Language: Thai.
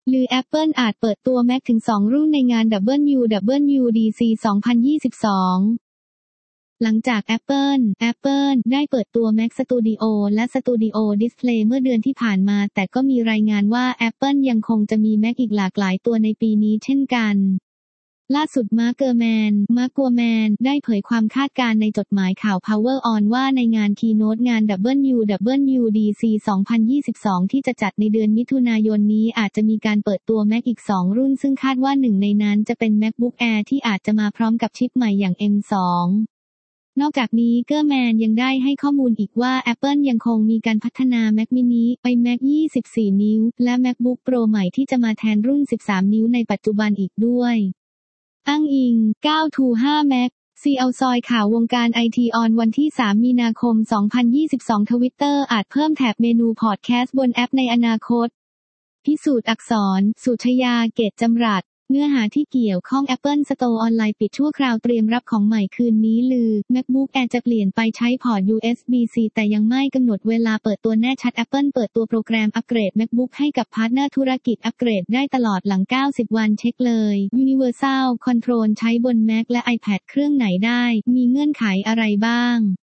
ลือ Apple อาจเปิดตัว Mac ถึง 2 รุ่นในงาน WWDC 2022 หลังจาก Apple ได้เปิดตัว Mac Studio และ Studio Display เมื่อเดือนที่ผ่านมาแต่ก็มีรายงานว่า Apple ยังคงจะมี Mac อีกหลากหลายตัวในปีนี้เช่นกันล่าสุดมาร์ค กัวแมนได้เผยความคาดการณ์ในจดหมายข่าว Power On ว่าในงาน Keynote งาน WWDC 2022 ที่จะจัดในเดือนมิถุนายนนี้อาจจะมีการเปิดตัว Mac อีก 2 รุ่นซึ่งคาดว่าหนึ่งในนั้นจะเป็น MacBook Air ที่อาจจะมาพร้อมกับชิปใหม่อย่าง M2 นอกจากนี้เกอร์แมนยังได้ให้ข้อมูลอีกว่า Apple ยังคงมีการพัฒนา Mac mini ไป Mac 24 นิ้วและ MacBook Pro ใหม่ที่จะมาแทนรุ่น 13 นิ้วในปัจจุบันอีกด้วยอ้างอิง 9to5 Mac ซีเอาซอยข่าววงการไอทีออนวันที่ 3 มีนาคม 2022 Twitter อาจเพิ่มแท็บเมนูพอดแคสต์บนแอปในอนาคตพิสูจน์อักษร สุชยา เกตจำรัดเนื้อหาที่เกี่ยวข้อง Apple Store ออนไลน์ปิดชั่วคราวเตรียมรับของใหม่คืนนี้ลือ MacBook Air จะเปลี่ยนไปใช้พอร์ต USB-C แต่ยังไม่กำหนดเวลาเปิดตัวแน่ชัด Apple เปิดตัวโปรแกรมอัปเกรด MacBook ให้กับพาร์ทเนอร์ธุรกิจอัปเกรดได้ตลอดหลัง 90 วันเช็คเลย Universal Control ใช้บน Mac และ iPad เครื่องไหนได้ มีเงื่อนไขอะไรบ้าง